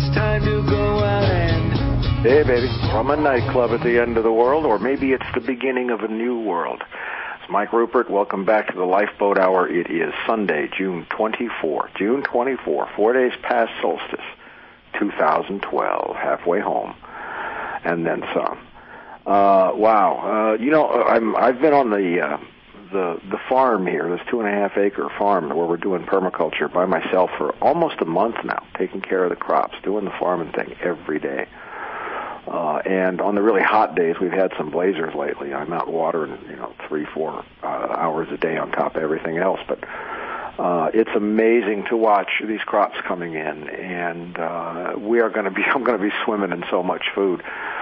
it's time to go out and... Hey, baby, from a nightclub at the end of the world, or maybe it's the beginning of a new world. It's Mike Rupert. Welcome back to the Lifeboat Hour. It is Sunday, June 24. June 24, 4 days past solstice, 2012, halfway home, and then some. Wow. I've been on the farm here, this 2.5 acre farm where we're doing permaculture by myself for almost a month now, taking care of the crops, doing the farming thing every day. And on the really hot days, we've had some blazers lately. I'm out watering, 3-4 hours a day on top of everything else. But it's amazing to watch these crops coming in, and I'm going to be swimming in so much food.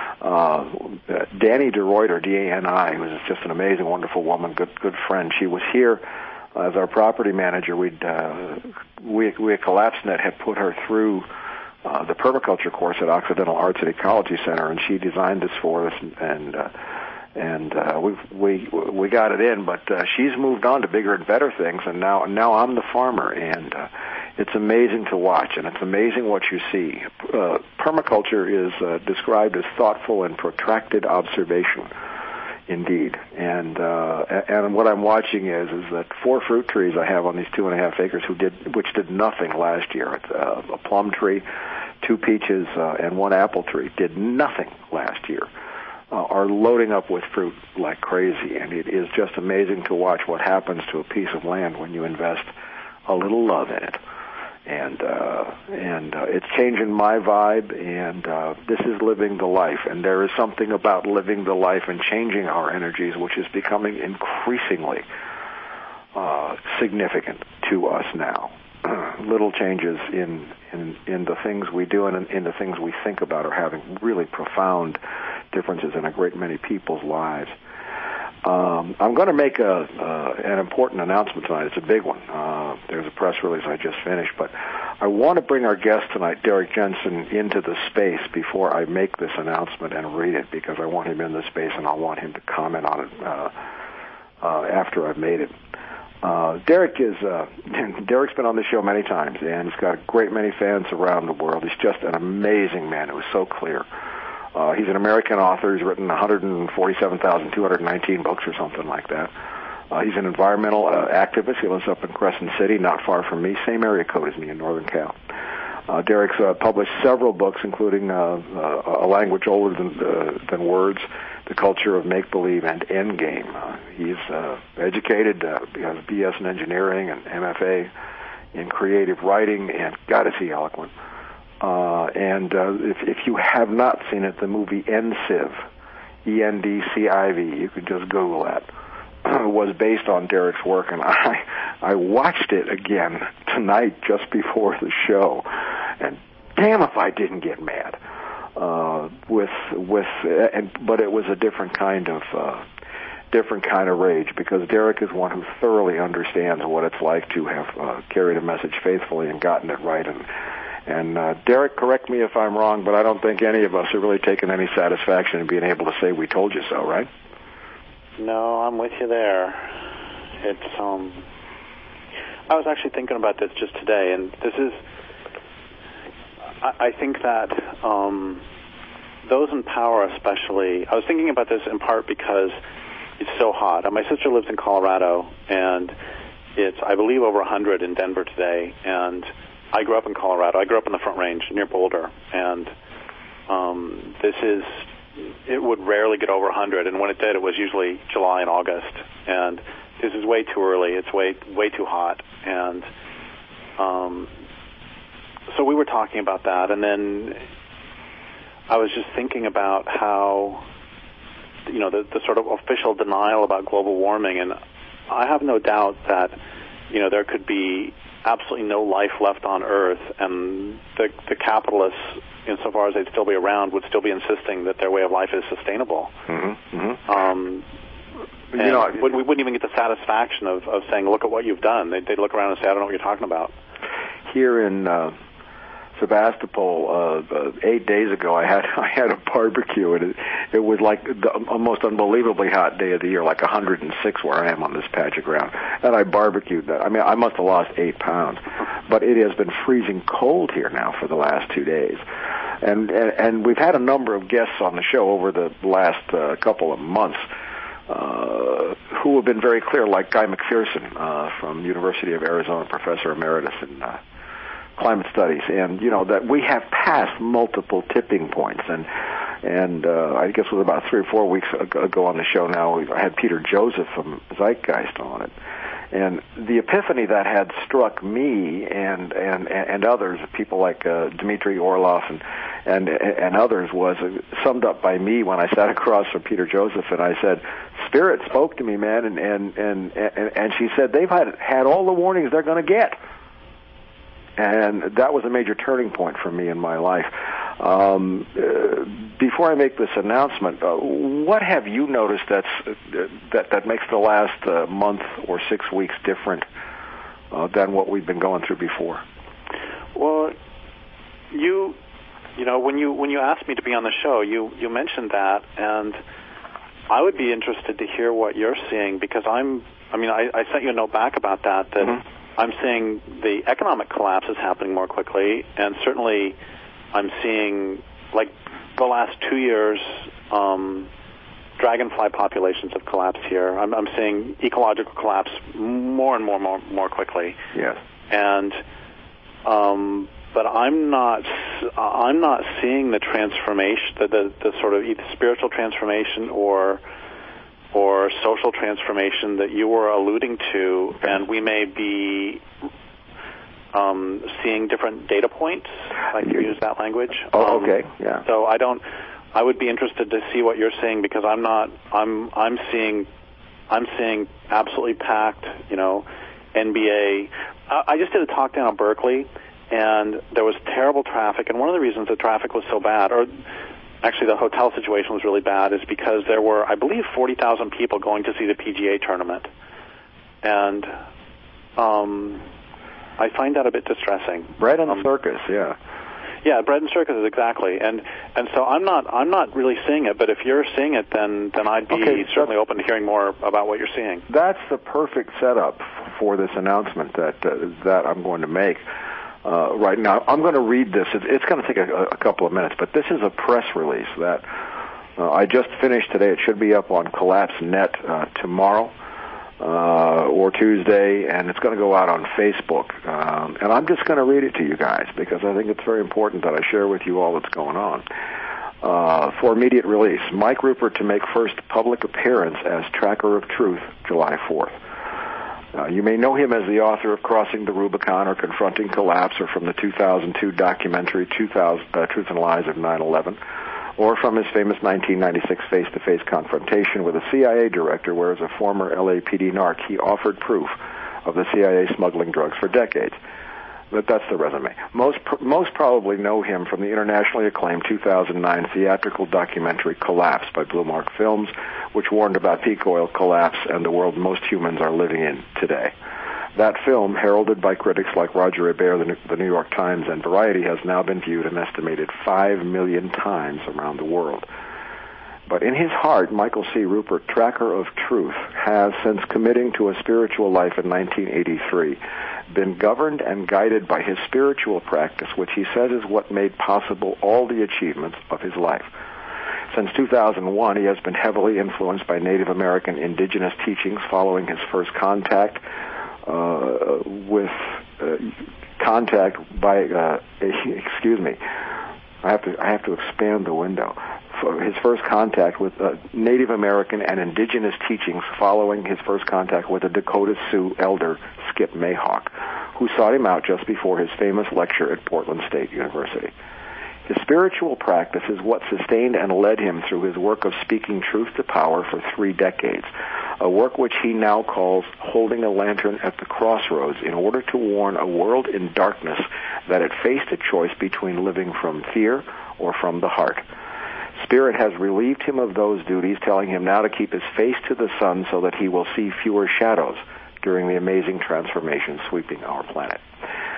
Dani DeRuyter, D-A-N-I, who's just an amazing, wonderful woman, good friend. She was here as our property manager. We at CollapseNet had put her through the permaculture course at Occidental Arts and Ecology Center, and she designed this for us, and we got it in. But she's moved on to bigger and better things, and now I'm the farmer, and it's amazing to watch, and it's amazing what you see. Permaculture is described as thoughtful and protracted observation, indeed. And what I'm watching is that 4 fruit trees I have on these 2.5 acres which did nothing last year. It's a plum tree, 2 peaches, and 1 apple tree did nothing last year. Are loading up with fruit like crazy, and it is just amazing to watch what happens to a piece of land when you invest a little love in it. And it's changing my vibe, and this is living the life. And there is something about living the life and changing our energies, which is becoming increasingly significant to us now. Little changes in the things we do and in the things we think about are having really profound differences in a great many people's lives. I'm going to make an important announcement tonight. It's a big one. There's a press release I just finished, but I want to bring our guest tonight, Derrick Jensen, into the space before I make this announcement and read it, because I want him in the space and I want him to comment on it after I've made it. Derrick Derrick's been on the show many times, and he's got a great many fans around the world. He's just an amazing man who is so clear. He's an American author. He's written 147,219 books or something like that. He's an environmental activist. He lives up in Crescent City, not far from me, same area code as me in Northern Cal. Derrick's published several books, including A Language Older Than Words, The Culture of Make-Believe, and Endgame. He's educated, he has a BS in engineering and MFA in creative writing, and God, is he eloquent. If you have not seen it, the movie Endciv, E-N-D-C-I-V, you could just Google that, was based on Derrick's work, and I watched it again tonight just before the show, and damn if I didn't get mad. But it was a different kind of rage, because Derrick is one who thoroughly understands what it's like to have carried a message faithfully and gotten it right. And Derrick, correct me if I'm wrong, but I don't think any of us have really taken any satisfaction in being able to say we told you so, right? No, I'm with you there. It's I was actually thinking about this just today, and this is, I think that those in power especially, I was thinking about this in part because it's so hot. My sister lives in Colorado, and it's, I believe, over 100 in Denver today, and I grew up in Colorado. I grew up in the Front Range near Boulder, and it would rarely get over 100, and when it did, it was usually July and August, and this is way too early. It's way too hot, and so we were talking about that, and then I was just thinking about how, the sort of official denial about global warming, and I have no doubt that, there could be absolutely no life left on Earth, and the capitalists, insofar as they'd still be around, would still be insisting that their way of life is sustainable. Mm-hmm. We wouldn't even get the satisfaction of saying, look at what you'd done. They'd look around and say, I don't know what you're talking about. Here in Sebastopol 8 days ago. I had a barbecue, and it was like the most unbelievably hot day of the year, like 106 where I am on this patch of ground. And I barbecued that. I mean, I must have lost 8 pounds, but it has been freezing cold here now for the last 2 days. And we've had a number of guests on the show over the last couple of months who have been very clear, like Guy McPherson from University of Arizona, professor emeritus in climate studies, and that we have passed multiple tipping points. And I guess it was about 3 or 4 weeks ago on the show now, I had Peter Joseph from Zeitgeist on it. And the epiphany that had struck me and others, people like Dmitry Orlov and others, was summed up by me when I sat across from Peter Joseph, and I said, "Spirit spoke to me, man," and she said they've had all the warnings they're going to get. And that was a major turning point for me in my life. Before I make this announcement, what have you noticed that makes the last month or 6 weeks different than what we've been going through before? Well, you know, when you asked me to be on the show, you mentioned that, and I would be interested to hear what you're seeing, because I sent you a note back about that. Mm-hmm. I'm seeing the economic collapse is happening more quickly, and certainly I'm seeing, like, the last 2 years, dragonfly populations have collapsed here. I'm seeing ecological collapse more and more quickly. Yes. And but I'm not seeing the transformation, the sort of either spiritual transformation or social transformation that you were alluding to, and we may be seeing different data points. I can use that language. Oh, okay, yeah. So I would be interested to see what you're seeing, because I'm seeing absolutely packed, NBA. I just did a talk down at Berkeley, and there was terrible traffic, and one of the reasons the traffic was so bad, or actually the hotel situation was really bad, is because there were, I believe, 40,000 people going to see the PGA tournament. And I find that a bit distressing. Bread and circus, yeah. Yeah, bread and circus, exactly. And so I'm not really seeing it, but if you're seeing it, then I'd be certainly open to hearing more about what you're seeing. That's the perfect setup for this announcement that I'm going to make. Right now, I'm going to read this. It's going to take a couple of minutes, but this is a press release that I just finished today. It should be up on Collapse.net tomorrow or Tuesday, and it's going to go out on Facebook. And I'm just going to read it to you guys, because I think it's very important that I share with you all that's going on. For immediate release, Mike Ruppert to make first public appearance as Tracker of Truth, July 4th. You may know him as the author of Crossing the Rubicon or Confronting Collapse, or from the 2002 documentary Truth and Lies of 9/11, or from his famous 1996 face-to-face confrontation with a CIA director, where as a former LAPD narc, he offered proof of the CIA smuggling drugs for decades. But that's the resume. Most probably know him from the internationally acclaimed 2009 theatrical documentary Collapse by Blue Mark Films, which warned about peak oil collapse and the world most humans are living in today. That film, heralded by critics like Roger Ebert, the New York Times, and Variety, has now been viewed an estimated 5 million times around the world. But in his heart, Michael C. Ruppert, Tracker of Truth, has, since committing to a spiritual life in 1983, been governed and guided by his spiritual practice, which he says is what made possible all the achievements of his life. Since 2001, he has been heavily influenced by Native American indigenous teachings following his first contact excuse me, I have to expand the window. For his first contact with Native American and indigenous teachings following his first contact with a Dakota Sioux elder, Skip Mayhawk, who sought him out just before his famous lecture at Portland State University. His spiritual practice is what sustained and led him through his work of speaking truth to power for 3 decades, a work which he now calls holding a lantern at the crossroads, in order to warn a world in darkness that it faced a choice between living from fear or from the heart. Spirit has relieved him of those duties, telling him now to keep his face to the sun so that he will see fewer shadows during the amazing transformation sweeping our planet.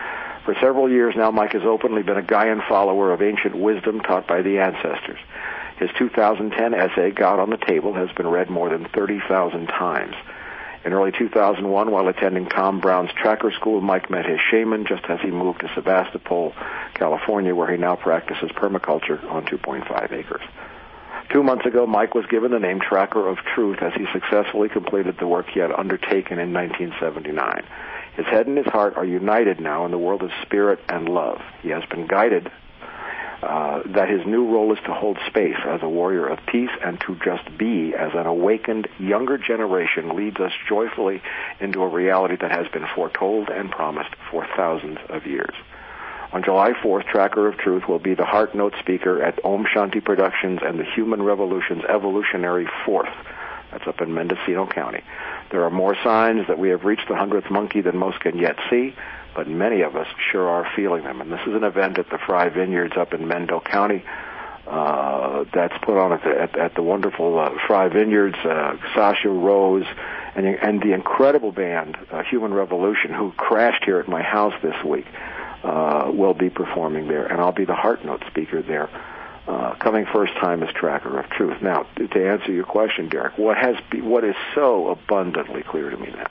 For several years now, Mike has openly been a Gaian follower of ancient wisdom taught by the ancestors. His 2010 essay, God on the Table, has been read more than 30,000 times. In early 2001, while attending Tom Brown's tracker school, Mike met his shaman just as he moved to Sebastopol, California, where he now practices permaculture on 2.5 acres. 2 months ago, Mike was given the name Tracker of Truth as he successfully completed the work he had undertaken in 1979. His head and his heart are united now in the world of spirit and love. He has been guided that his new role is to hold space as a warrior of peace and to just be as an awakened younger generation leads us joyfully into a reality that has been foretold and promised for thousands of years. On July 4th, Tracker of Truth will be the Heart Note speaker at Om Shanti Productions and the Human Revolution's Evolutionary Fourth. That's up in Mendocino County. There are more signs that we have reached the 100th monkey than most can yet see, but many of us sure are feeling them. And this is an event at the Fry Vineyards up in Mendo County that's put on at the wonderful Fry Vineyards. Sasha Rose and the incredible band Human Revolution, who crashed here at my house this week, will be performing there, and I'll be the Heart Note speaker there, coming first time as Tracker of Truth. Now, to answer your question, Derek, what is so abundantly clear to me now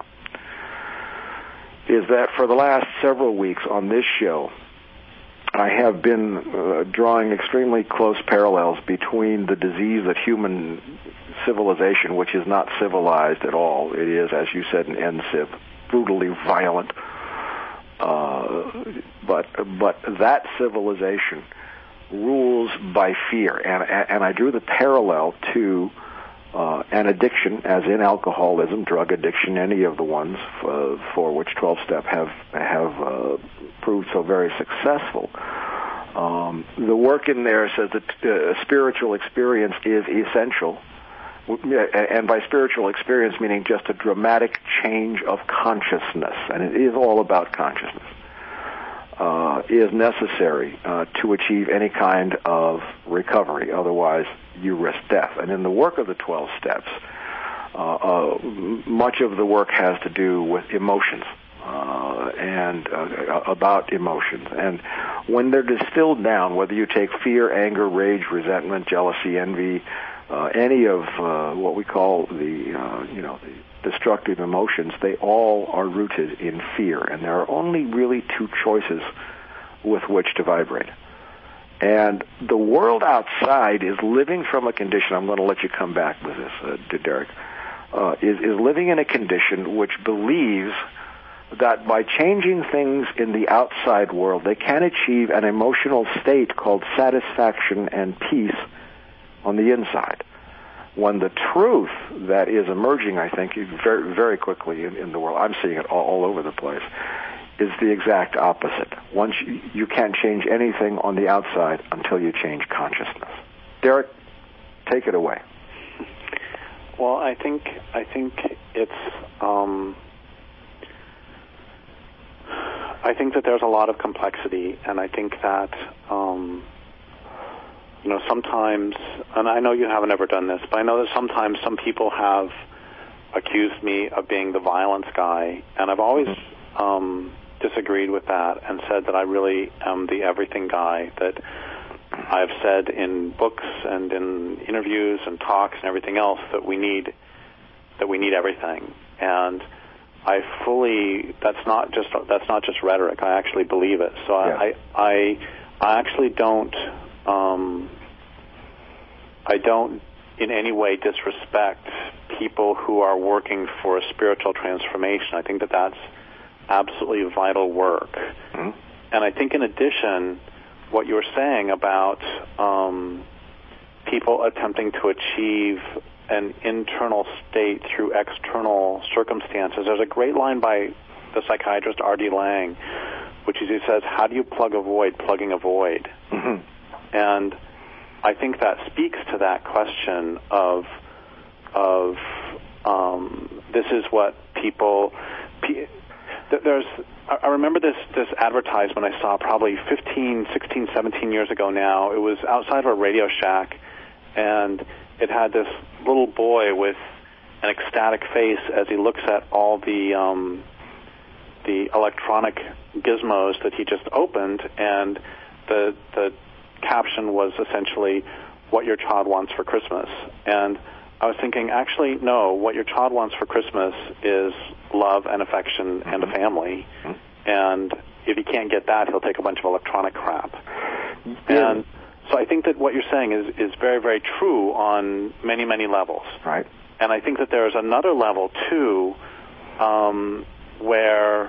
is that for the last several weeks on this show, I have been drawing extremely close parallels between the disease that human civilization, which is not civilized at all, it is, as you said, an NCIV, brutally violent, but that civilization rules by fear, and I drew the parallel to an addiction, as in alcoholism, drug addiction, any of the ones for which 12-step have proved so very successful. The work in there says that spiritual experience is essential, and by spiritual experience meaning just a dramatic change of consciousness, and it is all about consciousness, is necessary to achieve any kind of recovery. Otherwise, you risk death. And in the work of the 12 steps, much of the work has to do with emotions and about emotions. And when they're distilled down, whether you take fear, anger, rage, resentment, jealousy, envy, any of what we call the destructive emotions, they all are rooted in fear. And there are only really two choices with which to vibrate. And the world outside is living from a condition, I'm going to let you come back with this, Derek, is living in a condition which believes that by changing things in the outside world, they can achieve an emotional state called satisfaction and peace on the inside. When the truth that is emerging, I think, very, very quickly in the world, I'm seeing it all over the place, is the exact opposite. Once you can't change anything on the outside until you change consciousness. Derek, take it away. Well, I think it's I think that there's a lot of complexity, and I think that sometimes, and I know you haven't ever done this, but I know that sometimes some people have accused me of being the violence guy, and I've always disagreed with that and said that I really am the everything guy, that I've said in books and in interviews and talks and everything else that we need everything. And that's not just rhetoric. I actually believe it. So yeah. I actually don't in any way disrespect people who are working for a spiritual transformation. I think that that's absolutely vital work. Mm-hmm. And I think in addition, what you were saying about people attempting to achieve an internal state through external circumstances, there's a great line by the psychiatrist R.D. Laing, which is, he says, how do you plug a void, plugging a void? Mm-hmm. And I think that speaks to that question of this is what people... I remember this advertisement I saw probably 15, 16, 17 years ago now. It was outside of a Radio Shack, and it had this little boy with an ecstatic face as he looks at all the the electronic gizmos that he just opened, and the caption was essentially, "What your child wants for Christmas." And I was thinking, actually, no, what your child wants for Christmas is love and affection and a family. And if he can't get that, he'll take a bunch of electronic crap. And so I think that what you're saying is very, very true on many, many levels. Right. And I think that there's another level, too, where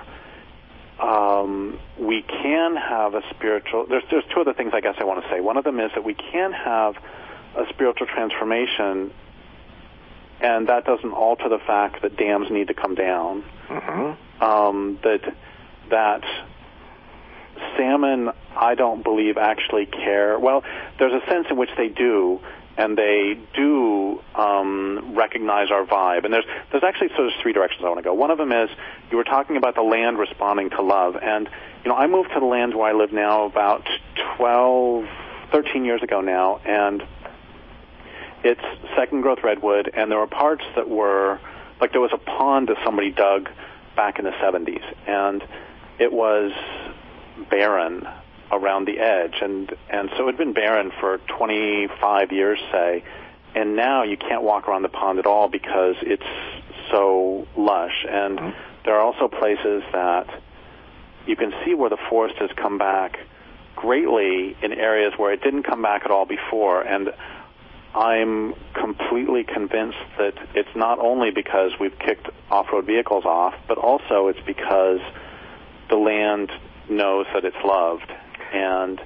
we can have a spiritual... There's two other things I guess I want to say. One of them is that we can have a spiritual transformation, and that doesn't alter the fact that dams need to come down. That salmon, I don't believe, actually care. Well, there's a sense in which they do, and they do recognize our vibe. And there's actually sort of three directions I want to go. One of them is, you were talking about the land responding to love. And, I moved to the land where I live now about 13 years ago now, and it's second-growth redwood, and there were parts that were, like there was a pond that somebody dug back in the 70s, and it was barren around the edge, and so it had been barren for 25 years, say, and now you can't walk around the pond at all because it's so lush. And there are also places that you can see where the forest has come back greatly in areas where it didn't come back at all before, and I'm completely convinced that it's not only because we've kicked off-road vehicles off, but also it's because the land knows that it's loved, and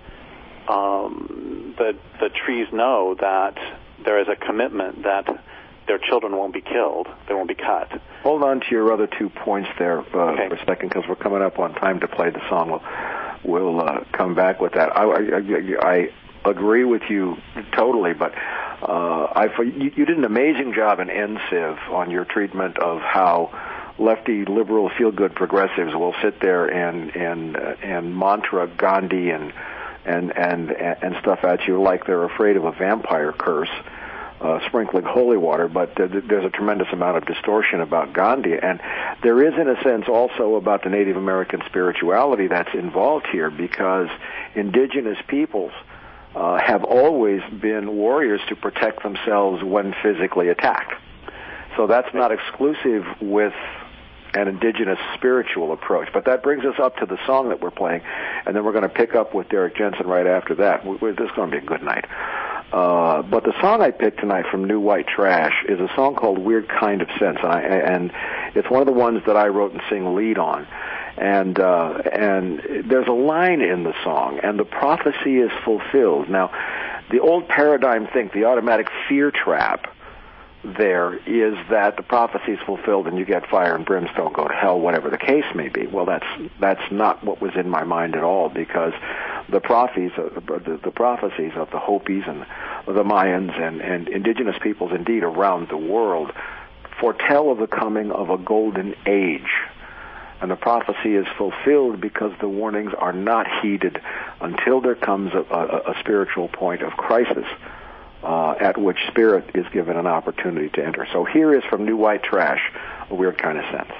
the trees know that there is a commitment that their children won't be killed, they won't be cut. Hold on to your other 2 points there for a second, because we're coming up on time to play the song. We'll come back with that. I agree with you totally, but you did an amazing job in NCIV on your treatment of how lefty, liberal, feel-good progressives will sit there and mantra Gandhi and stuff at you like they're afraid of a vampire curse, sprinkling holy water. But there's a tremendous amount of distortion about Gandhi, and there is, in a sense, also about the Native American spirituality that's involved here, because indigenous peoples have always been warriors to protect themselves when physically attacked. So that's not exclusive with an indigenous spiritual approach. But that brings us up to the song that we're playing, and then we're going to pick up with Derek Jensen right after that. This is going to be a good night. But the song I picked tonight from New White Trash is a song called Weird Kind of Sense, and it's one of the ones that I wrote and sing lead on. And there's a line in the song, and the prophecy is fulfilled. Now, the old paradigm think, the automatic fear trap there is that the prophecy is fulfilled and you get fire and brimstone, go to hell, whatever the case may be. Well, that's not what was in my mind at all, because the prophecies of the Hopis and the Mayans and indigenous peoples indeed around the world foretell of the coming of a golden age. And the prophecy is fulfilled because the warnings are not heeded until there comes a spiritual point of crisis, at which spirit is given an opportunity to enter. So here is from New White Trash, A Weird Kind of Sense.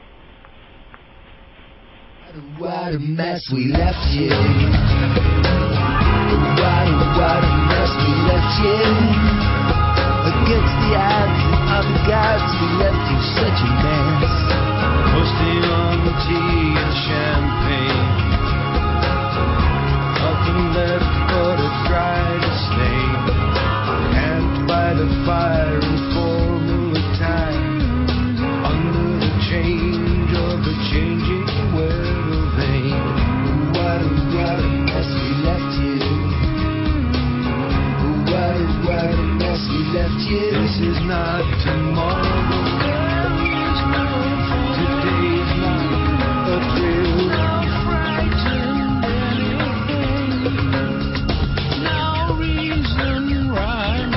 What a mess we left you. What a mess we left you. Against the odds and other gods, we left you such a mess. Posting on the tea and champagne. Nothing left but a dry disdain. Camped by the fire in formula time. Under the change of the changing weather vane. What a mess we left you. What a mess we left you. This is not tomorrow. Today's not a thrill. No frightened anything. No reason rhyme.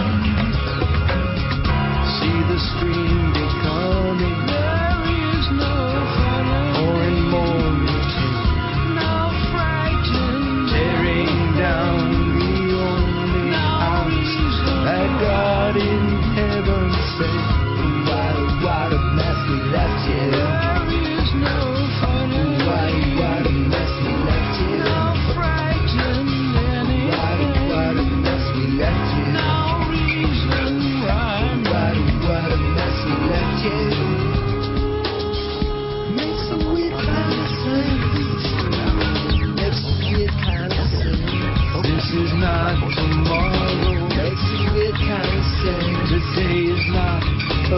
See the stream becoming. There is no falling. Pouring more routine. No frightened. Tearing down the only house that God in heaven said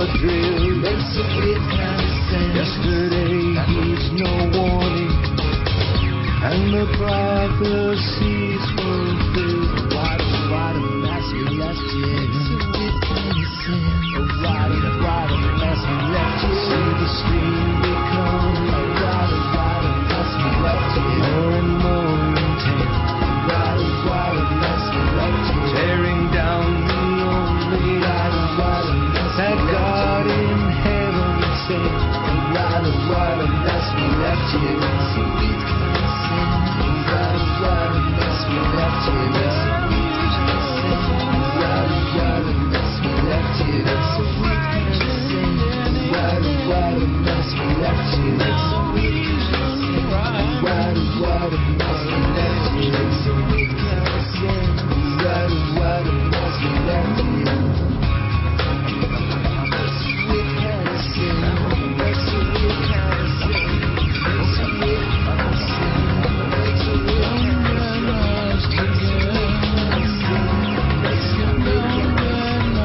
a drill. Makes a weird kind of sense. Yesterday he's no warning, and the prophecies fulfilled. What a mess we left here. Makes a weird kind of sense. What a mess we left here. See the stream become what a mess we left here. More and more intense. What a mess we left here. Tearing down the only what a mess that God in heaven sent. What a mess we left here. Makes a weird kind of sense. What a mess we left here. Makes a weird kind of sense. What a mess we left here. Makes a weird kind of sense. What a mess we left here. Makes a weird kind of sense. What a mess we left here. Makes a weird kind of sense. What a mess we left here. Makes a weird kind of sense. Makes a weird kind of sense. Makes a weird kind of sense. Makes a weird kind of sense. Makes a weird kind of sense. Makes a weird kind of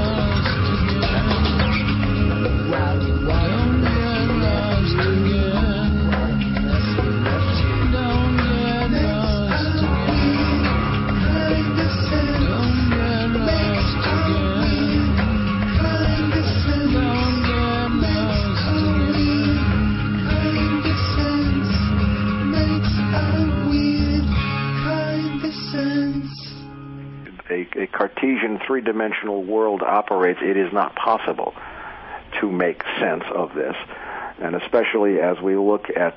a Cartesian three-dimensional world operates, it is not possible to make sense of this. And especially as we look at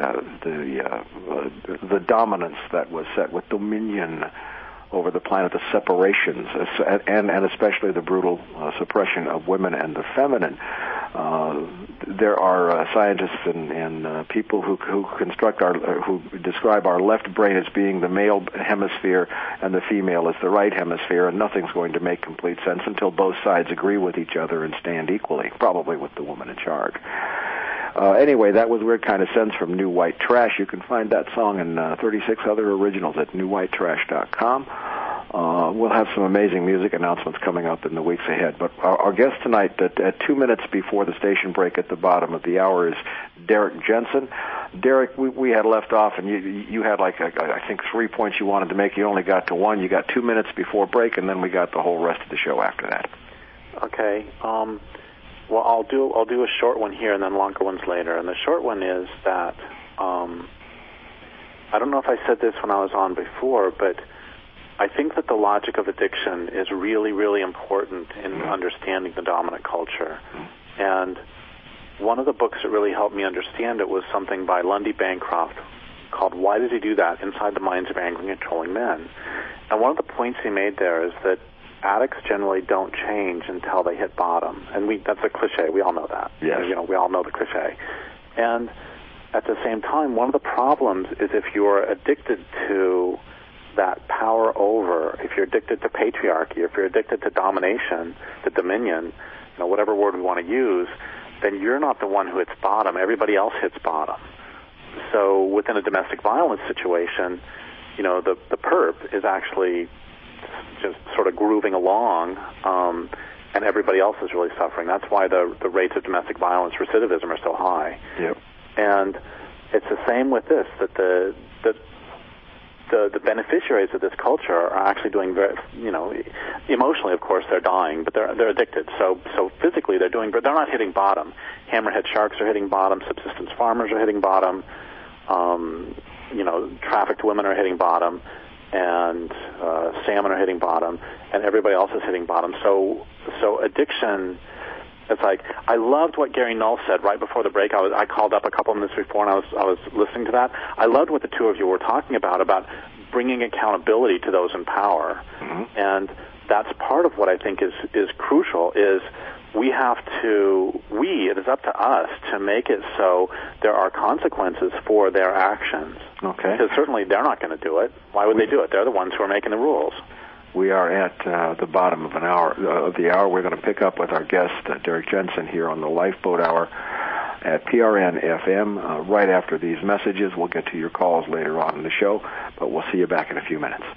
the dominance that was set with dominion over the planet, the separations, and especially the brutal suppression of women and the feminine. There are scientists and people who describe our left brain as being the male hemisphere and the female as the right hemisphere, and nothing's going to make complete sense until both sides agree with each other and stand equally, probably with the woman in charge. Anyway, that was Weird Kind of Sense from New White Trash. You can find that song and 36 other originals at newwhitetrash.com. We'll have some amazing music announcements coming up in the weeks ahead. But our guest tonight, at 2 minutes before the station break at the bottom of the hour, is Derek Jensen. Derek, we had left off, and you had I think 3 points you wanted to make. You only got to one. You got 2 minutes before break, and then we got the whole rest of the show after that. Okay. Well, I'll do a short one here and then longer ones later. And the short one is that I don't know if I said this when I was on before, but I think that the logic of addiction is really, really important in understanding the dominant culture. And one of the books that really helped me understand it was something by Lundy Bancroft called Why Did He Do That? Inside the Minds of Angry and Controlling Men. And one of the points he made there is that addicts generally don't change until they hit bottom. And that's a cliche. We all know that. Yes. We all know the cliche. And at the same time, one of the problems is if you're addicted to that power over, if you're addicted to patriarchy, if you're addicted to domination, to dominion, whatever word we want to use, then you're not the one who hits bottom. Everybody else hits bottom. So within a domestic violence situation, the perp is actually just sort of grooving along, and everybody else is really suffering. That's why the rates of domestic violence recidivism are so high. Yep. And it's the same with this, that the beneficiaries of this culture are actually doing very, emotionally, of course, they're dying, but they're addicted. So physically they're doing, but they're not hitting bottom. Hammerhead sharks are hitting bottom. Subsistence farmers are hitting bottom. Trafficked women are hitting bottom, and salmon are hitting bottom, and everybody else is hitting bottom. So addiction. It's like, I loved what Gary Null said right before the break. I called up a couple of minutes before, and I was listening to that. I loved what the two of you were talking about bringing accountability to those in power. Mm-hmm. And that's part of what I think is crucial, is it is up to us to make it so there are consequences for their actions. Okay. Because certainly they're not going to do it. Why would they do it? They're the ones who are making the rules. We are at the bottom of the hour. We're going to pick up with our guest, Derek Jensen, here on the Lifeboat Hour at PRN FM. Right after these messages, we'll get to your calls later on in the show, but we'll see you back in a few minutes.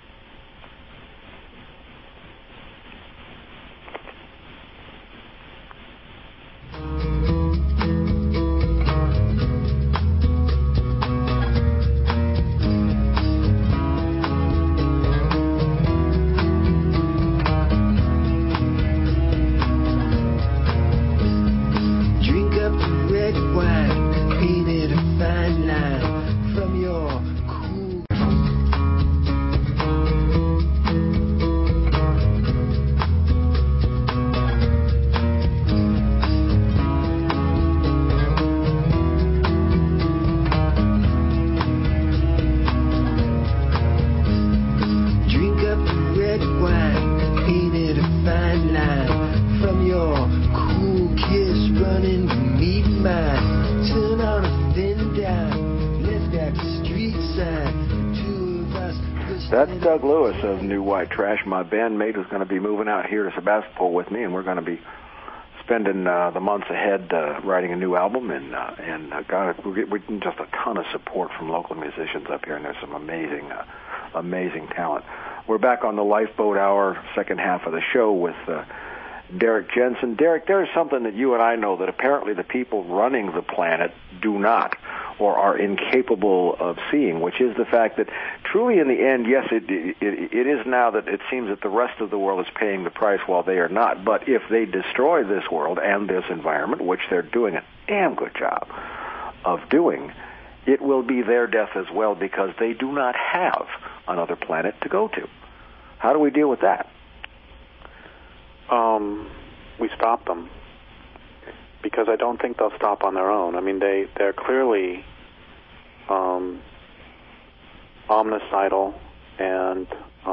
That's Doug Lewis of New White Trash, my bandmate who's going to be moving out here to Sebastopol with me, and we're going to be spending the months ahead writing a new album, and we're getting just a ton of support from local musicians up here, and there's some amazing talent. We're back on the Lifeboat Hour, second half of the show with Derrick Jensen. Derrick, there's something that you and I know that apparently the people running the planet do not, or are incapable of seeing, which is the fact that truly in the end, yes, it is now that it seems that the rest of the world is paying the price while they are not. But if they destroy this world and this environment, which they're doing a damn good job of doing, it will be their death as well because they do not have another planet to go to. How do we deal with that? We stop them, because I don't think they'll stop on their own. I mean, they're clearly omnicidal and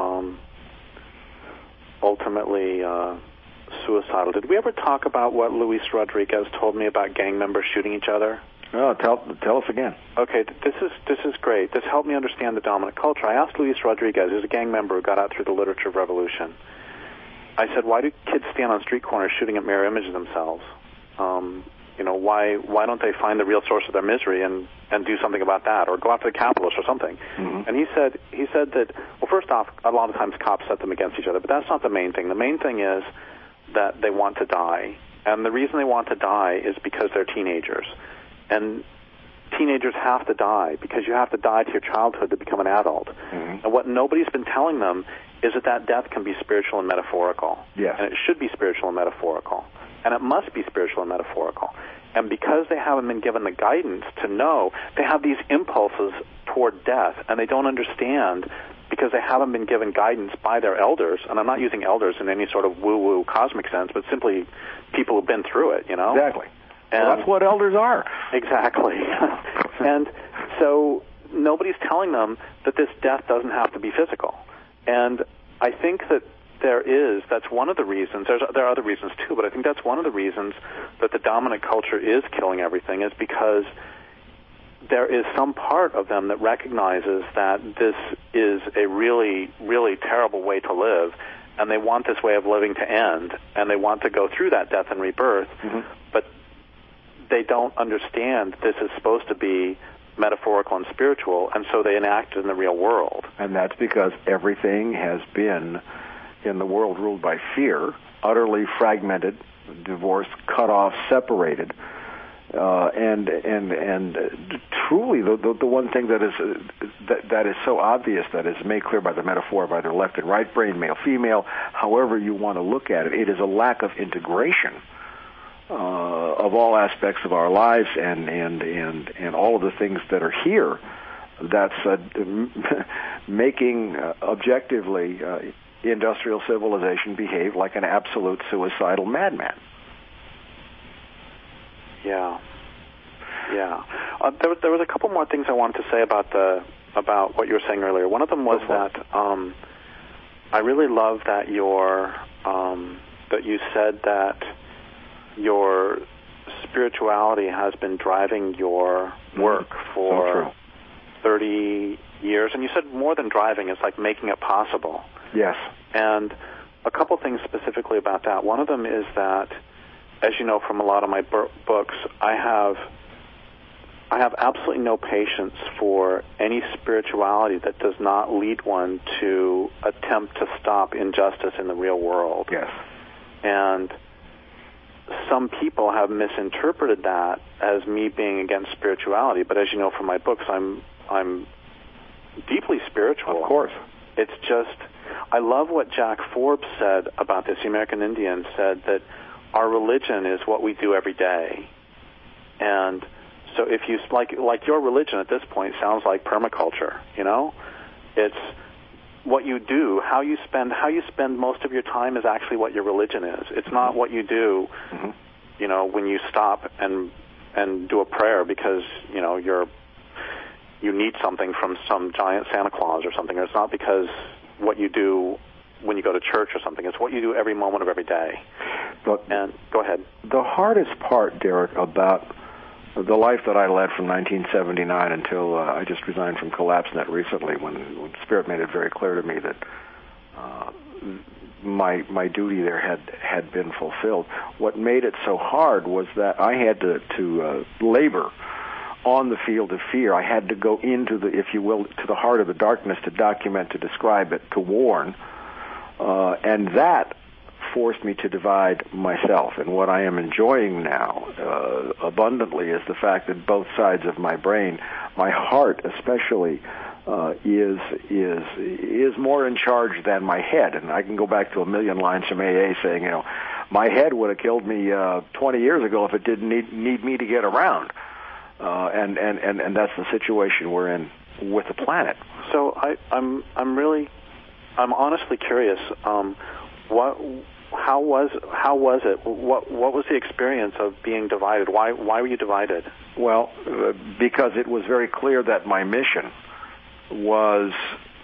ultimately suicidal. Did we ever talk about what Luis Rodriguez told me about gang members shooting each other? Oh, tell us again. Okay, this is great. This helped me understand the dominant culture. I asked Luis Rodriguez, who's a gang member who got out through the literature of revolution. I said, why do kids stand on street corners shooting at mirror images of themselves? Why don't they find the real source of their misery and do something about that, or go after the capitalists or something? Mm-hmm. And he said that, well, first off, a lot of times cops set them against each other, but that's not the main thing. The main thing is that they want to die, and the reason they want to die is because they're teenagers. And teenagers have to die because you have to die to your childhood to become an adult. Mm-hmm. And what nobody's been telling them is that death can be spiritual and metaphorical. Yes. And it should be spiritual and metaphorical. And it must be spiritual and metaphorical. And because they haven't been given the guidance to know, they have these impulses toward death, and they don't understand because they haven't been given guidance by their elders. And I'm not using elders in any sort of woo-woo cosmic sense, but simply people who've been through it, you know? Exactly. Well, that's what elders are. Exactly. And so nobody's telling them that this death doesn't have to be physical. And I think that that's one of the reasons, there are other reasons too, but I think that's one of the reasons that the dominant culture is killing everything, is because there is some part of them that recognizes that this is a really, really terrible way to live, and they want this way of living to end, and they want to go through that death and rebirth, mm-hmm. but they don't understand this is supposed to be metaphorical and spiritual, and so they enact it in the real world. And that's because everything has been in the world ruled by fear, utterly fragmented, divorced, cut off, separated, and truly the one thing that is so obvious, that is made clear by the metaphor of either left and right brain, male, female, however you want to look at it, it is a lack of integration of all aspects of our lives and all of the things that are here. That's making objectively industrial civilization behave like an absolute suicidal madman. Yeah. There was a couple more things I wanted to say about what you were saying earlier. One of them was that I really love that that you said that your spirituality has been driving your work for 30 years, and you said more than driving, it's like making it possible. Yes. And a couple things specifically about that. One of them is that, as you know from a lot of my books, I have absolutely no patience for any spirituality that does not lead one to attempt to stop injustice in the real world. Yes. And some people have misinterpreted that as me being against spirituality, but as you know from my books, I'm deeply spiritual. Of course. It's just, I love what Jack Forbes said about this. The American Indian said that our religion is what we do every day. And so if you, like your religion at this point sounds like permaculture, you know? It's what you do, how you spend most of your time is actually what your religion is. It's not what you do, mm-hmm. you know, when you stop and do a prayer because, you know, you need something from some giant Santa Claus or something. It's not because what you do when you go to church or something. It's what you do every moment of every day. But and go ahead. The hardest part, Derrick, about the life that I led from 1979 until I just resigned from CollapseNet recently, when Spirit made it very clear to me that my duty there had been fulfilled. What made it so hard was that I had to labor on the field of fear. I had to go into the, if you will, to the heart of the darkness to document, to describe it, to warn, and that forced me to divide myself. And what I am enjoying now abundantly is the fact that both sides of my brain, my heart especially, is more in charge than my head. And I can go back to a million lines from AA saying, my head would have killed me 20 years ago if it didn't need me to get around. And that's the situation we're in with the planet. So I'm honestly curious. How was it? What was the experience of being divided? Why were you divided? Well, because it was very clear that my mission was.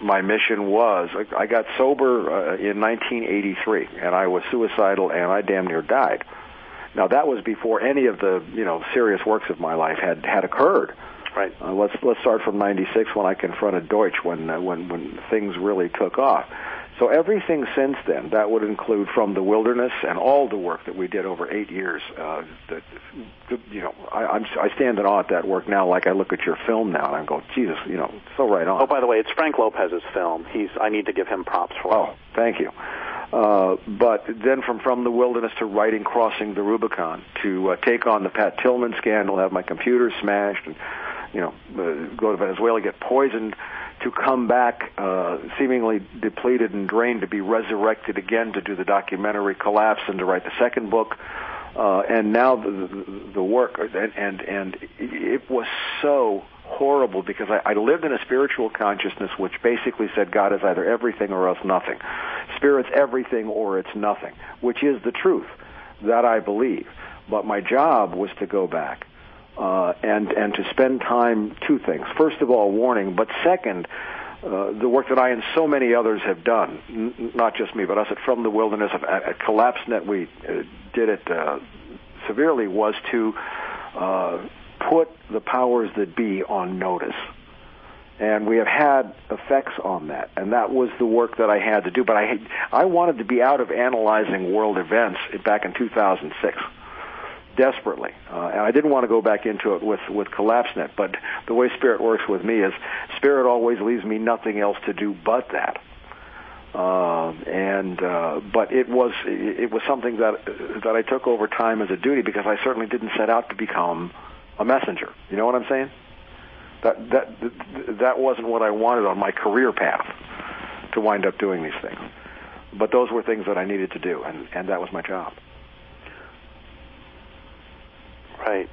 I got sober in 1983, and I was suicidal, and I damn near died. Now that was before any of the serious works of my life had occurred. Right. Let's start from '96 when I confronted Deutsch, when things really took off. So everything since then, that would include From the Wilderness and all the work that we did over 8 years. I stand in awe at that work now. Like I look at your film now, and I go, Jesus, so right on. Oh, by the way, it's Frank Lopez's film. I need to give him props for it. Oh, thank you. But then from the Wilderness to writing Crossing the Rubicon, to take on the Pat Tillman scandal, have my computer smashed, and go to Venezuela, get poisoned, to come back seemingly depleted and drained, to be resurrected again to do the documentary Collapse and to write the second book, and now the work, and it was so horrible because I lived in a spiritual consciousness which basically said God is either everything or else nothing. Spirit's everything or it's nothing, which is the truth that I believe. But my job was to go back and to spend time, two things. First of all, warning, but second, the work that I and so many others have done, not just me, but us at From the Wilderness, at CollapseNet, we did it severely, was to put the powers that be on notice. And we have had effects on that, and that was the work that I had to do. But I wanted to be out of analyzing world events back in 2006, desperately. And I didn't want to go back into it with CollapseNet, but the way Spirit works with me is Spirit always leaves me nothing else to do but that. But it was something that I took over time as a duty, because I certainly didn't set out to become a messenger. You know what I'm saying? That wasn't what I wanted on my career path, to wind up doing these things. But those were things that I needed to do, and that was my job. Right.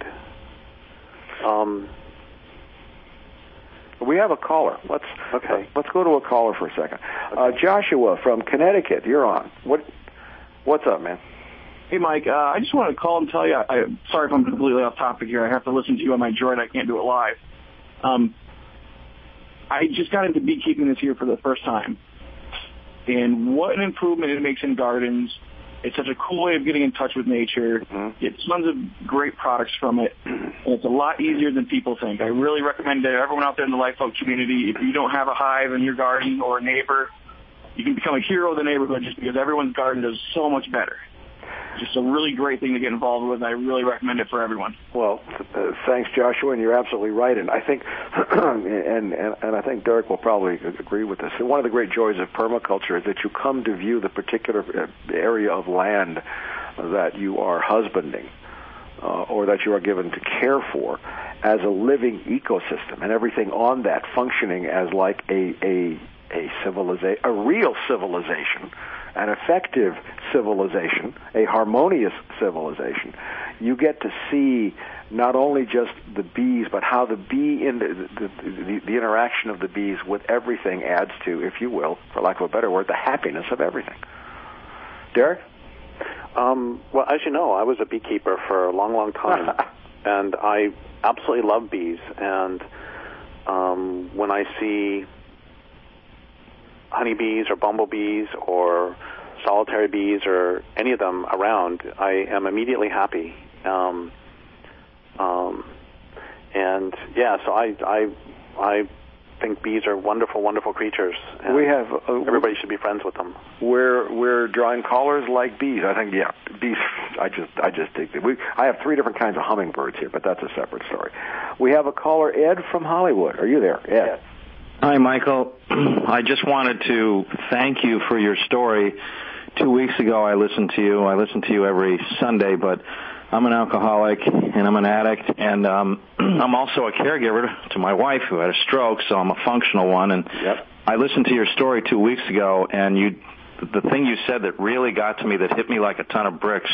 We have a caller. Let's go to a caller for a second. Okay. Joshua from Connecticut, you're on. What's up, man? Hey, Mike. I just wanted to call and tell you, sorry if I'm completely off topic here. I have to listen to you on my Droid. I can't do it live. I just got into beekeeping this year for the first time. And what an improvement it makes in gardens. It's such a cool way of getting in touch with nature. Mm-hmm. Get tons of great products from it. And it's a lot easier than people think. I really recommend to everyone out there in the Life Folk community, if you don't have a hive in your garden or a neighbor, you can become a hero of the neighborhood just because everyone's garden does so much better. Just a really great thing to get involved with. I really recommend it for everyone. Well, thanks, Joshua, and you're absolutely right. And I think, and I think Derek will probably agree with this. One of the great joys of permaculture is that you come to view the particular area of land that you are husbanding, or that you are given to care for, as a living ecosystem, and everything on that functioning as like a civilization, a real civilization. An effective civilization, a harmonious civilization. You get to see not only just the bees, but how the bee, the interaction of the bees with everything adds to, if you will, for lack of a better word, the happiness of everything. Derek? Well, as you know, I was a beekeeper for a long, long time, and I absolutely love bees. And when I see honeybees or bumblebees or solitary bees or any of them around, I am immediately happy. And so I think bees are wonderful, wonderful creatures. And we have everybody should be friends with them. We're drawing callers like bees. I think bees. I just dig them. I have 3 different kinds of hummingbirds here, but that's a separate story. We have a caller, Ed from Hollywood. Are you there, Ed? Yes. Hi, Michael. I just wanted to thank you for your story. 2 weeks ago, I listened to you. I listen to you every Sunday, but I'm an alcoholic and I'm an addict, and I'm also a caregiver to my wife who had a stroke, so I'm a functional one. And I listened to your story 2 weeks ago, and the thing you said that really got to me, that hit me like a ton of bricks,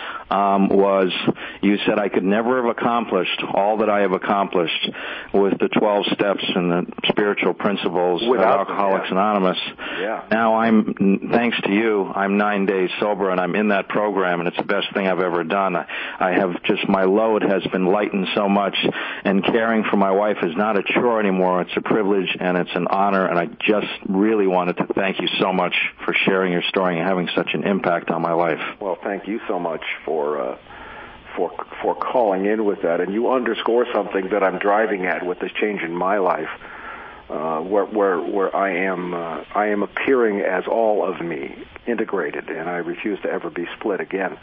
was you said I could never have accomplished all that I have accomplished with the 12 steps and the spiritual principles of Alcoholics Anonymous. Yeah. Now thanks to you, I'm 9 days sober, and I'm in that program, and it's the best thing I've ever done. I have just, my load has been lightened so much, and caring for my wife is not a chore anymore. It's a privilege, and it's an honor, and I just really wanted to thank you so much for sharing your story and having such an impact on my life. Well, thank you so much for calling in with that, and you underscore something that I'm driving at with this change in my life, where I am appearing as all of me, integrated, and I refuse to ever be split again.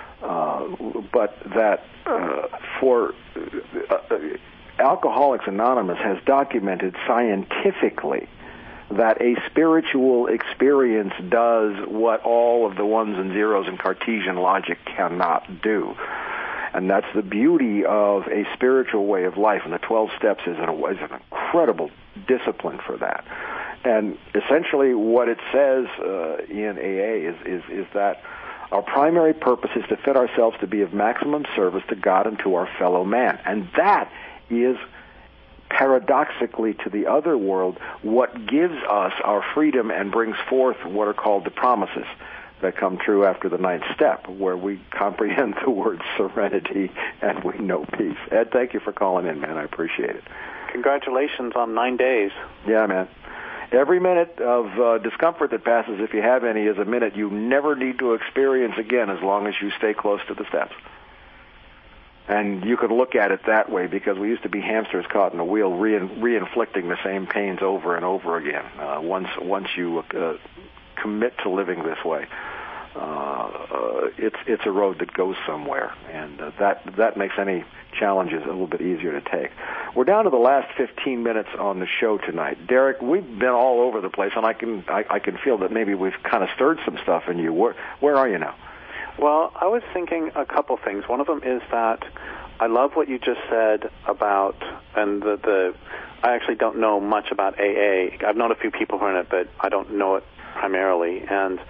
But that for Alcoholics Anonymous has documented scientifically that a spiritual experience does what all of the ones and zeros in Cartesian logic cannot do. And that's the beauty of a spiritual way of life. And the 12 steps is an incredible discipline for that. And essentially what it says in AA is that our primary purpose is to fit ourselves to be of maximum service to God and to our fellow man. And that is, paradoxically to the other world, what gives us our freedom and brings forth what are called the promises that come true after the 9th step, where we comprehend the word serenity and we know peace. Ed, thank you for calling in, man. I appreciate it. Congratulations on 9 days. Yeah, man. Every minute of discomfort that passes, if you have any, is a minute you never need to experience again as long as you stay close to the steps. And you could look at it that way, because we used to be hamsters caught in a wheel, re-inflicting the same pains over and over again. Once you commit to living this way, it's a road that goes somewhere, and that makes any challenges a little bit easier to take. We're down to the last 15 minutes on the show tonight. Derek, we've been all over the place, and I can feel that maybe we've kind of stirred some stuff in you. Where are you now? Well, I was thinking a couple things. One of them is that I love what you just said about, and I actually don't know much about AA. I've known a few people who are in it, but I don't know it primarily. And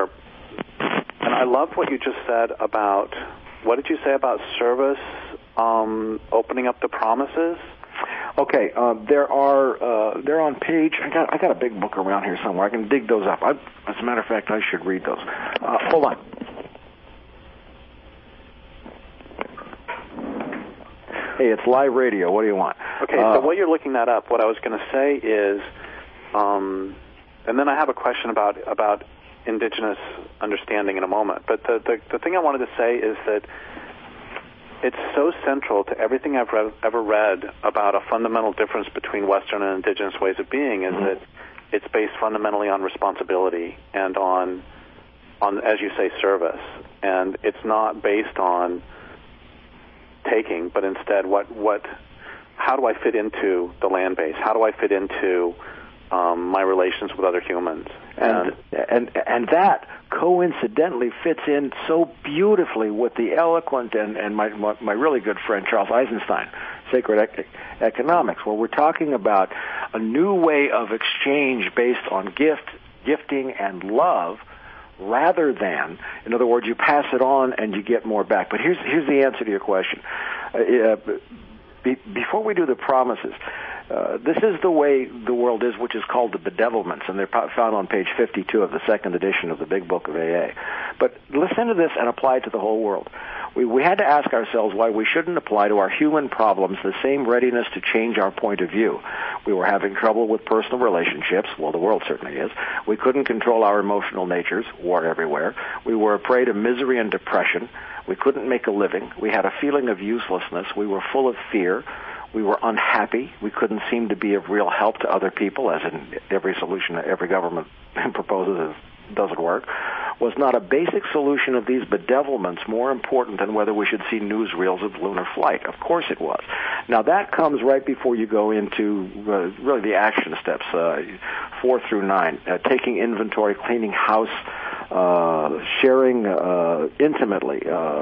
I love what you just said about, what did you say about service, opening up the promises? Okay, they're on page. I got a big book around here somewhere. I can dig those up. As a matter of fact, I should read those. Hold on. Hey, it's live radio. What do you want? Okay, so while you're looking that up, what I was going to say is, and then I have a question about indigenous understanding in a moment. But the thing I wanted to say is that it's so central to everything I've ever read about a fundamental difference between Western and indigenous ways of being, is that it's based fundamentally on responsibility and on, as you say, service. And it's not based on taking, but instead how do I fit into the land base? How do I fit into my relations with other humans? And that coincidentally fits in so beautifully with the eloquent and my really good friend Charles Eisenstein, Sacred Economics, where we're talking about a new way of exchange based on gifting and love, rather than, in other words, you pass it on and you get more back. But here's the answer to your question. Before we do the promises, this is the way the world is, which is called the bedevilments, and they're found on page 52 of the second edition of the Big Book of AA. But listen to this and apply it to the whole world. We had to ask ourselves why we shouldn't apply to our human problems the same readiness to change our point of view. We were having trouble with personal relationships. Well, the world certainly is. We couldn't control our emotional natures. War everywhere. We were a prey to misery and depression. We couldn't make a living. We had a feeling of uselessness. We were full of fear. We were unhappy. We couldn't seem to be of real help to other people, as in every solution that every government proposes doesn't work. Was not a basic solution of these bedevilments more important than whether we should see newsreels of lunar flight? Of course it was. Now that comes right before you go into really the action steps, 4 through 9, taking inventory, cleaning house, sharing intimately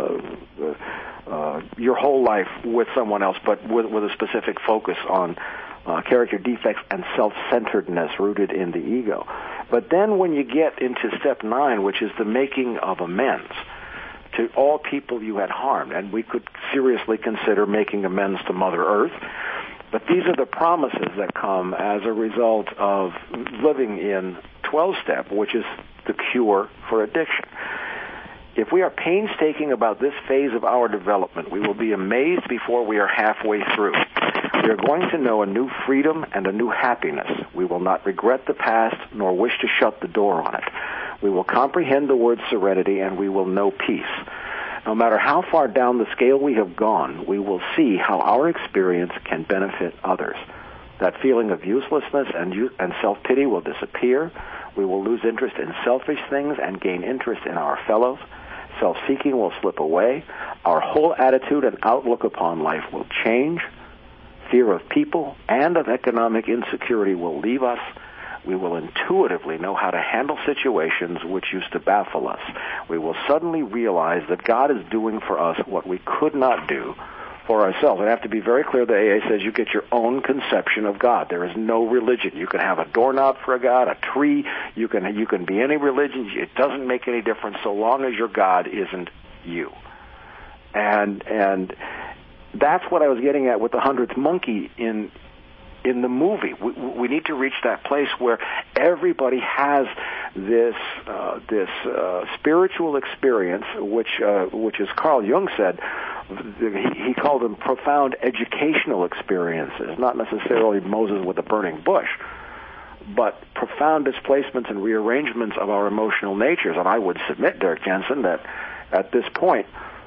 your whole life with someone else, but with a specific focus on character defects and self-centeredness rooted in the ego. But then when you get into step 9, which is the making of amends to all people you had harmed, and we could seriously consider making amends to Mother Earth, but these are the promises that come as a result of living in 12-step, which is the cure for addiction. If we are painstaking about this phase of our development, we will be amazed before we are halfway through. We are going to know a new freedom and a new happiness. We will not regret the past, nor wish to shut the door on it. We will comprehend the word serenity, and we will know peace. No matter how far down the scale we have gone, we will see how our experience can benefit others. That feeling of uselessness and self-pity will disappear. We will lose interest in selfish things and gain interest in our fellows. Self-seeking will slip away. Our whole attitude and outlook upon life will change. Fear of people and of economic insecurity will leave us. We will intuitively know how to handle situations which used to baffle us. We will suddenly realize that God is doing for us what we could not do for ourselves. I have to be very clear, the AA says you get your own conception of God. There is no religion. You can have a doorknob for a God, a tree. You can be any religion. It doesn't make any difference so long as your God isn't you. And that's what I was getting at with the 100th monkey in the movie. We need to reach that place where everybody has this spiritual experience, which as Carl Jung said, he called them profound educational experiences, not necessarily Moses with a burning bush, but profound displacements and rearrangements of our emotional natures. And I would submit, Derek Jensen, that at this point,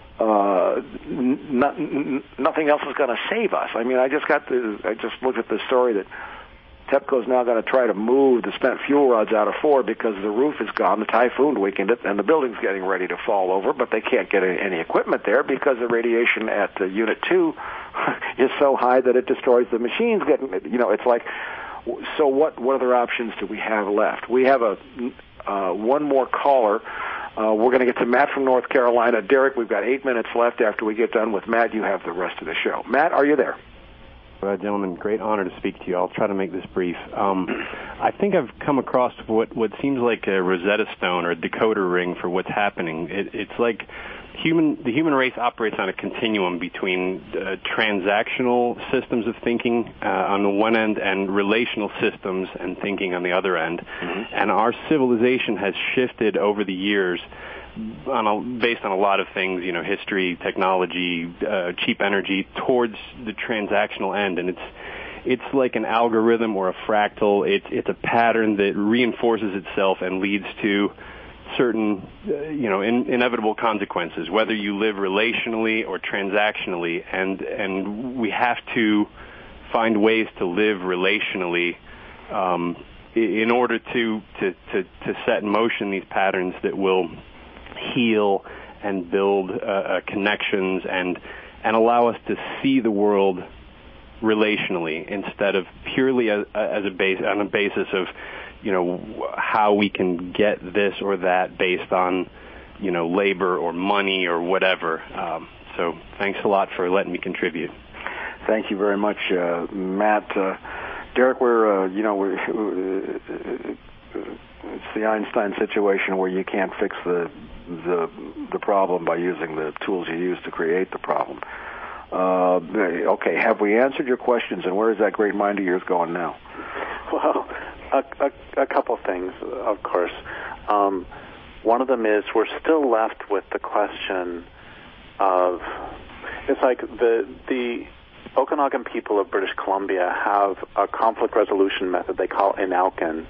nothing else is going to save us. I mean, I just looked at the story that TEPCO's now going to try to move the spent fuel rods out of Ford because the roof is gone, the typhoon weakened it, and the building's getting ready to fall over, but they can't get any equipment there because the radiation at Unit 2 is so high that it destroys the machines. It's like, so what other options do we have left? We have one more caller. We're going to get to Matt from North Carolina. Derek, we've got 8 minutes left. After we get done with Matt, you have the rest of the show. Matt, are you there? Gentlemen, great honor to speak to you. I'll try to make this brief. I think I've come across what seems like a Rosetta Stone or a decoder ring for what's happening. It's like the human race operates on a continuum between transactional systems of thinking on the one end and relational systems and thinking on the other end. Mm-hmm. And our civilization has shifted over the years based on a lot of things, history, technology, cheap energy, towards the transactional end. And it's like an algorithm or a fractal. It's a pattern that reinforces itself and leads to certain, inevitable consequences, whether you live relationally or transactionally. And we have to find ways to live relationally in order to set in motion these patterns that will heal and build connections and allow us to see the world relationally instead of purely on a basis of how we can get this or that based on labor or money or whatever. So thanks a lot for letting me contribute. Thank you very much, Matt. Derek, it's the Einstein situation where you can't fix the problem by using the tools you use to create the problem. Okay, have we answered your questions, and where is that great mind of yours going now? Well, a couple things, of course. One of them is we're still left with the question of, it's like the Okanagan people of British Columbia have a conflict resolution method they call ENOWKIN,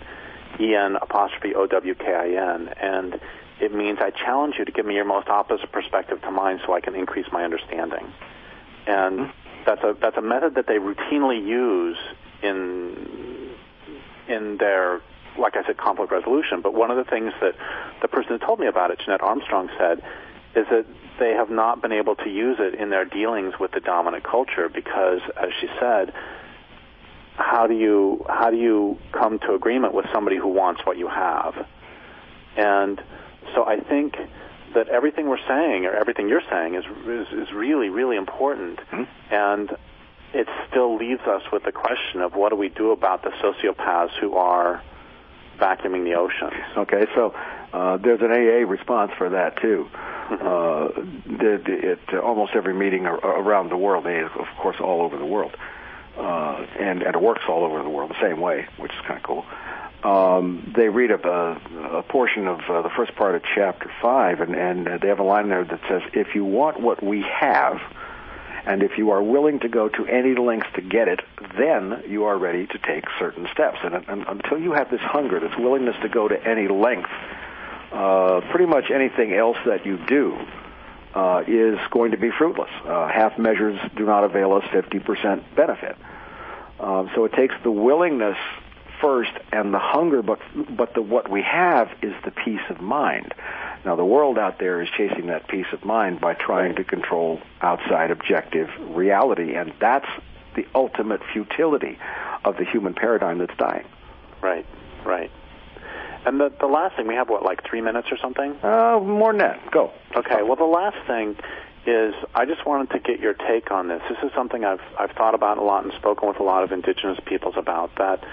E-N'_OWKIN, and it means I challenge you to give me your most opposite perspective to mine so I can increase my understanding. And that's a method that they routinely use in their, like I said, conflict resolution. But one of the things that the person who told me about it, Jeanette Armstrong, said is that they have not been able to use it in their dealings with the dominant culture because, as she said, how do you come to agreement with somebody who wants what you have? And so I think that everything we're saying, or everything you're saying, is really, really important. Mm-hmm. And it still leaves us with the question of what do we do about the sociopaths who are vacuuming the oceans. Okay, so there's an AA response for that, too. Mm-hmm. Almost every meeting around the world, AA is, of course, all over the world. And it works all over the world the same way, which is kind of cool. They read a portion of the first part of chapter 5, and they have a line there that says, if you want what we have, and if you are willing to go to any lengths to get it, then you are ready to take certain steps. And until you have this hunger, this willingness to go to any length, pretty much anything else that you do is going to be fruitless. Half measures do not avail us 50% benefit. So it takes the willingness first and the hunger, but what we have is the peace of mind. Now, the world out there is chasing that peace of mind by trying to control outside objective reality, and that's the ultimate futility of the human paradigm that's dying. Right. And the last thing, we have, like 3 minutes or something? More than that. Go. Okay, well, the last thing is I just wanted to get your take on this. This is something I've thought about a lot and spoken with a lot of indigenous peoples about, that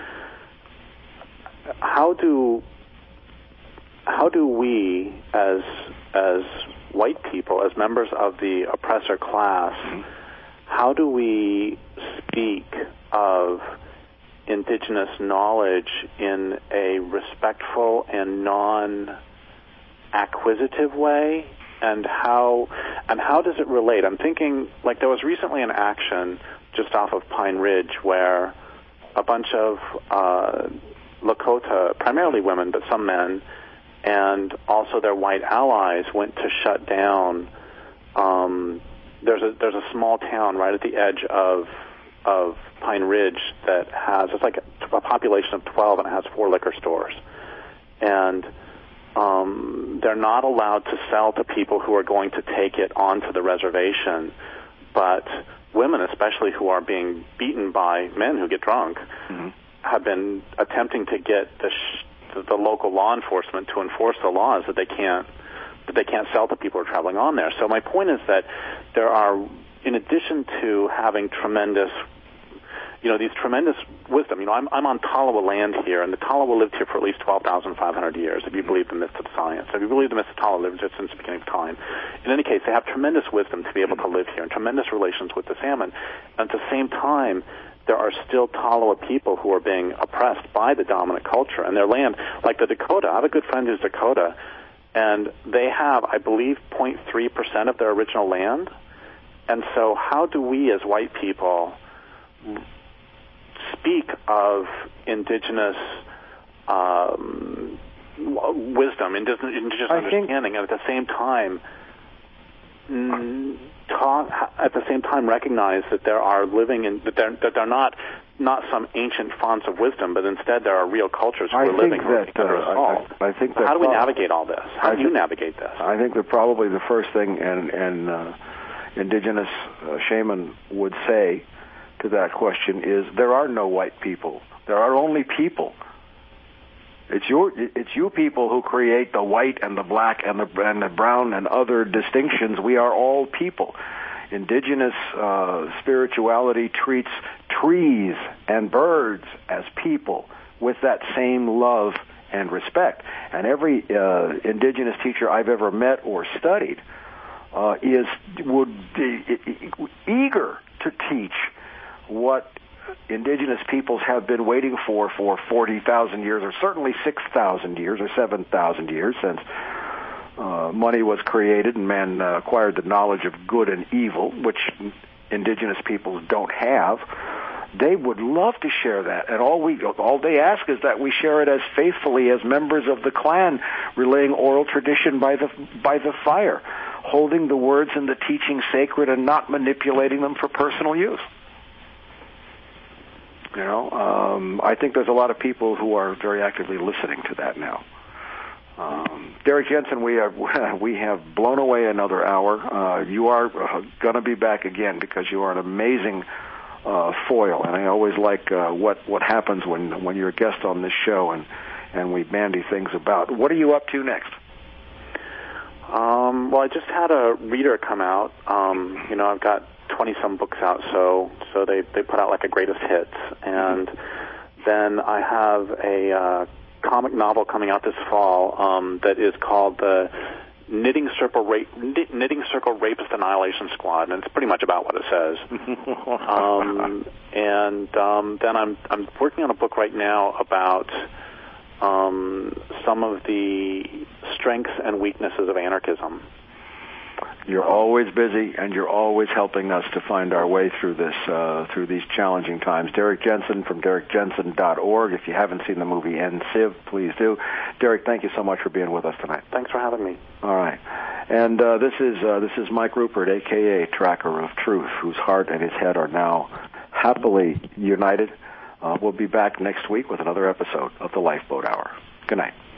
how do we, as white people, as members of the oppressor class, mm-hmm. how do we speak of indigenous knowledge in a respectful and non-acquisitive way, and how does it relate? I'm thinking, like, there was recently an action just off of Pine Ridge where a bunch of Lakota, primarily women, but some men, and also their white allies went to shut down. There's a small town right at the edge of Pine Ridge that it's like a population of 12, and it has 4 liquor stores. And they're not allowed to sell to people who are going to take it onto the reservation, but women, especially who are being beaten by men who get drunk, mm-hmm. have been attempting to get the local law enforcement to enforce the laws that they can't sell to people who are traveling on there. So my point is that there are, in addition to having these tremendous wisdom. I'm on Tolowa land here, and the Tolowa lived here for at least 12,500 years, if you believe the myths of science. If you believe the myths of Tolowa lived here since the beginning of time. In any case, they have tremendous wisdom to be able to live here, and tremendous relations with the salmon. And at the same time, there are still Tolowa people who are being oppressed by the dominant culture, and their land, like the Dakota. I have a good friend who's Dakota, and they have, I believe, 0.3% of their original land. And so how do we as white people speak of indigenous wisdom, indigenous understanding, and at the same time recognize that there are that they're not some ancient fonts of wisdom, but instead there are real cultures who are living under assault. I think that how do we navigate all this? How do you navigate this? I think that probably the first thing an indigenous shaman would say to that question is, there are no white people. There are only people. It's you people who create the white and the black and the brown and other distinctions. We are all people. Indigenous spirituality treats trees and birds as people with that same love and respect. And every indigenous teacher I've ever met or studied would be eager to teach what indigenous peoples have been waiting for 40,000 years, or certainly 6,000 years, or 7,000 years since money was created and man acquired the knowledge of good and evil, which indigenous peoples don't have. They would love to share that, and all they ask is that we share it as faithfully as members of the clan, relaying oral tradition by the fire. holding the words and the teaching sacred and not manipulating them for personal use. You know, I think there's a lot of people who are very actively listening to that now. Derek Jensen, we have blown away another hour. You are going to be back again because you are an amazing foil, and I always like what happens when you're a guest on this show and we bandy things about. What are you up to next? Well, I just had a reader come out. You know, I've got 20-some books out, so they put out like a greatest hits, and then I have a comic novel coming out this fall that is called the Knitting Circle Rapist Annihilation Squad, and it's pretty much about what it says. And then I'm working on a book right now about some of the strengths and weaknesses of anarchism. You're always busy, and you're always helping us to find our way through this, through these challenging times. Derek Jensen from DerekJensen.org. If you haven't seen the movie NCIV, please do. Derek, thank you so much for being with us tonight. Thanks for having me. All right. And this is Mike Rupert, a.k.a. Tracker of Truth, whose heart and his head are now happily united. We'll be back next week with another episode of the Lifeboat Hour. Good night.